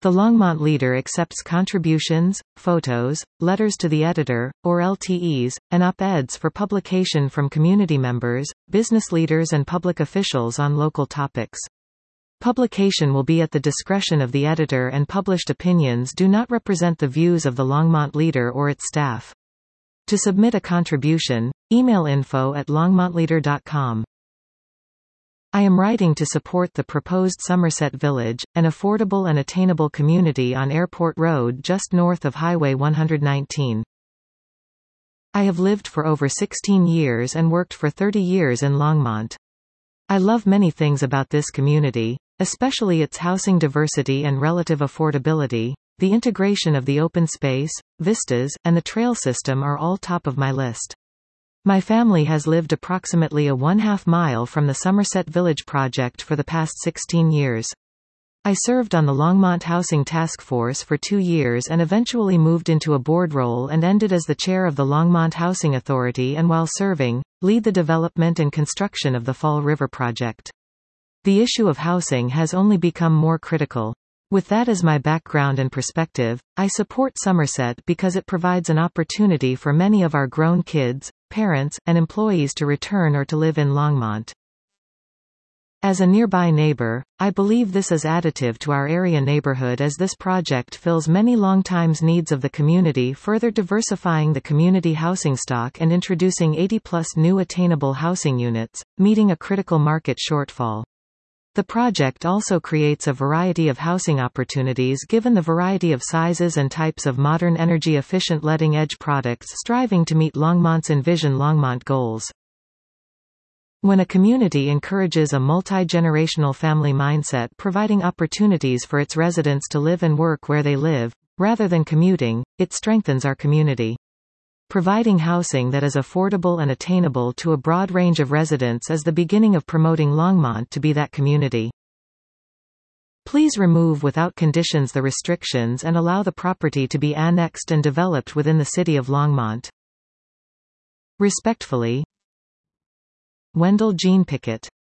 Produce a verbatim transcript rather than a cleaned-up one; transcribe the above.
The Longmont Leader accepts contributions, photos, letters to the editor, or L T Es, and op-eds for publication from community members, business leaders and public officials on local topics. Publication will be at the discretion of the editor, and published opinions do not represent the views of the Longmont Leader or its staff. To submit a contribution, email info at longmontleader dot com. I am writing to support the proposed Somerset Village, an affordable and attainable community on Airport Road just north of Highway one nineteen. I have lived for over sixteen years and worked for thirty years in Longmont. I love many things about this community, especially its housing diversity and relative affordability. The integration of the open space, vistas, and the trail system are all top of my list. My family has lived approximately a one-half mile from the Somerset Village project for the past sixteen years. I served on the Longmont Housing Task Force for two years and eventually moved into a board role and ended as the chair of the Longmont Housing Authority, and while serving, lead the development and construction of the Fall River project. The issue of housing has only become more critical. With that as my background and perspective, I support Somerset because it provides an opportunity for many of our grown kids, parents, and employees to return or to live in Longmont. As a nearby neighbor, I believe this is additive to our area neighborhood, as this project fills many long-time needs of the community, further diversifying the community housing stock and introducing eighty plus new attainable housing units, meeting a critical market shortfall. The project also creates a variety of housing opportunities given the variety of sizes and types of modern energy-efficient leading-edge products striving to meet Longmont's Envision Longmont goals. When a community encourages a multi-generational family mindset, providing opportunities for its residents to live and work where they live, rather than commuting, it strengthens our community. Providing housing that is affordable and attainable to a broad range of residents is the beginning of promoting Longmont to be that community. Please remove without conditions the restrictions and allow the property to be annexed and developed within the City of Longmont. Respectfully, Wendell Jean Pickett.